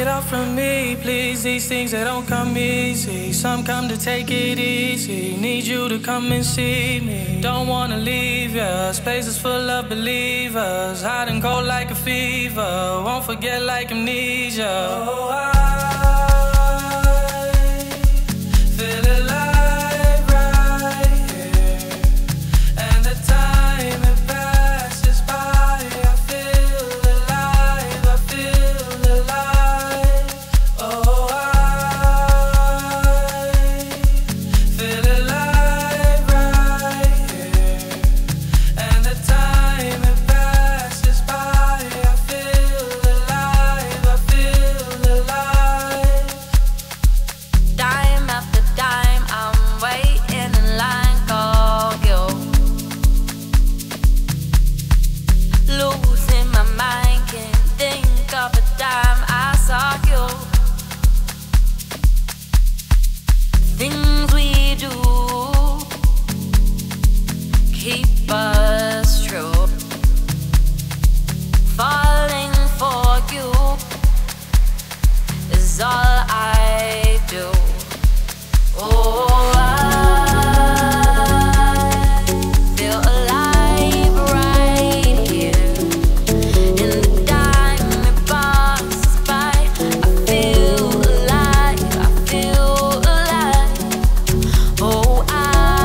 it off from me, please. These things, they don't come easy. Some come to take it easy. Need you to come and see me. Don't wanna leave ya. Space is full of believers. Hot and cold like a fever. Won't forget like amnesia. Oh, I feel alive right here. And the time it passes by. I feel alive, I feel alive. Oh, I feel alive right here. And the time it passes by. I feel alive, I feel alive. Dime after dime, I'm waiting in line for you. Losing my mind, can't think of a time I saw you. Things we do keep us true. Falling for you is all I do. Oh, I feel alive right here. In the time it passes by, I feel alive, I feel alive. Oh, I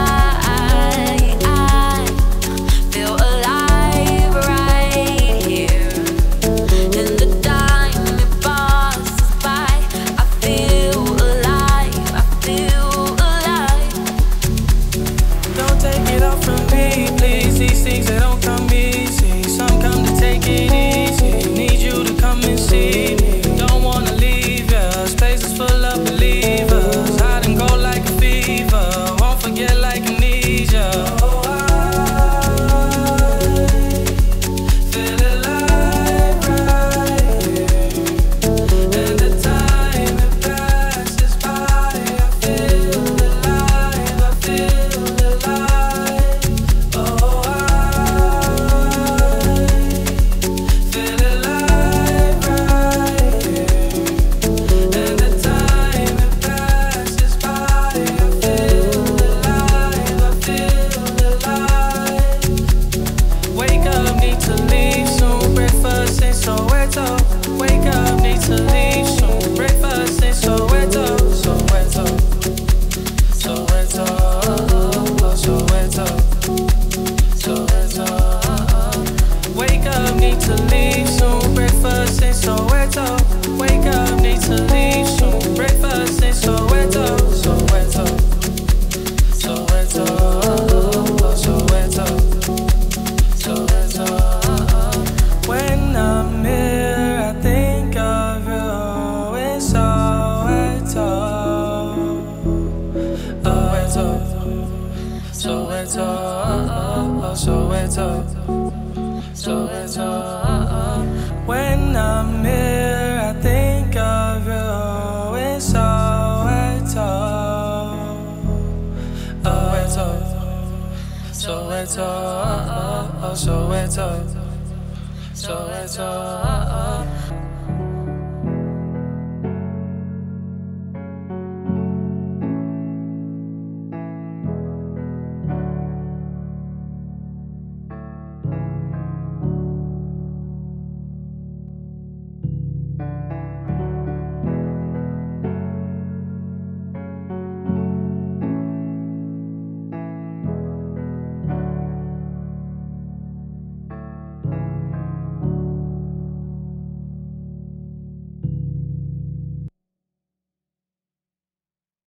feel alive right here. In the time it passes by, I feel alive, I feel alive. Don't take it off from me, please. These things, they don't come easy. Some come to take it easy. Need you to come and see me. Don't wanna leave ya. Space is full of believers. Hot and cold like a fever. Won't forget like amnesia. Oh, I feel alive right here. And the time it passes by. I feel alive, I feel alive. Oh, I feel alive right here. And the time it passes by. I feel alive, I feel alive. Wake up, need to leave soon. Breakfast in Soweto. Wake up, need to leave soon. Breakfast in Soweto. Soweto. Soweto. Soweto. Soweto. Wake up, need to leave soon. Breakfast in Soweto. Wake up, need to leave soon. Breakfast in Soweto. Soweto. Soweto. Soweto. Soweto. When I'm here, I think of you in Soweto. Soweto. Soweto. Soweto. When I'm here, I think of you in Soweto. Soweto. Soweto. Soweto.